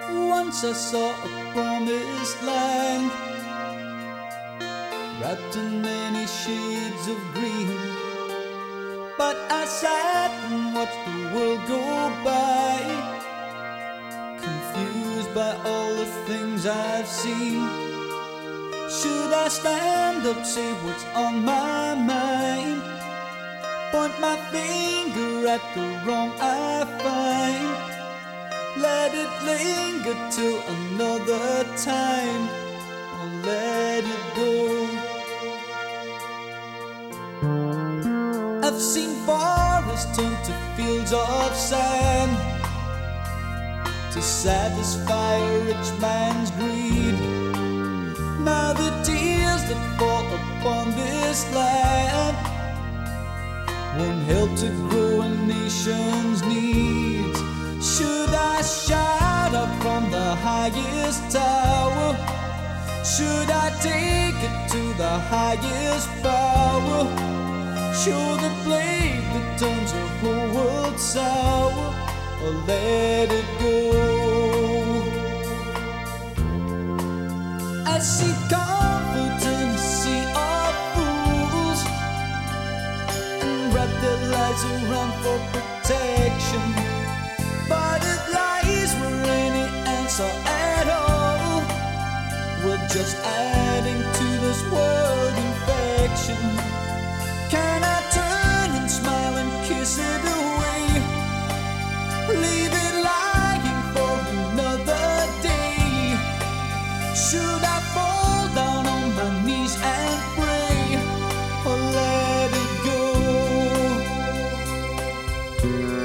Once I saw a promised land, wrapped in many shades of green. But I sat and watched the world go by, confused by all the things I've seen. Should I stand up, say what's on my mind, point my finger at the wrong I find, let it linger till another time, or let it go? I've seen forests turn to fields of sand to satisfy a rich man's greed. Now the tears that fall upon this land won't help to grow a nation's needs. Should I shout up from the highest tower? Should I take it to the highest power? Show the blade that turns the whole world sour, or let it go? I see comfort in a sea of fools, and wrap their lives around for protection. But it lies where any answer at all will just adding to this world infection. Can I turn and smile and kiss it away? Leave it lying for another day? Should I fall down on my knees and pray, or let it go?